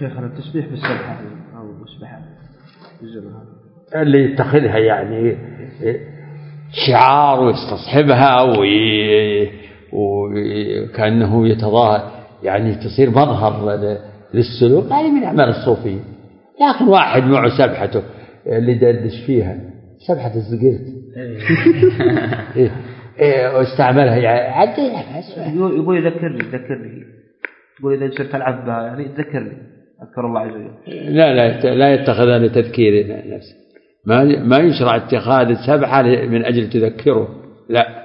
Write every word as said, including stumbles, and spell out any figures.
شيخنا التسبيح بالسبحة أو بالسبحة اللي يتخذها يعني شعار ويستصحبها وكأنه يتظاهر يعني تصير مظهر للسلوك، هذه من أعمال الصوفية. لكن واحد معه سبحته اللي دردش فيها سبحة الزقرت واستعملها يعني يقول يذكرني يذكرني يقول إذا صرت ألعب بها يعني تذكرني أذكر الله عز وجل. لا لا لا يتخذها لتذكير نفسه، ما ما يشرع اتخاذ السبحة من أجل تذكره، لا.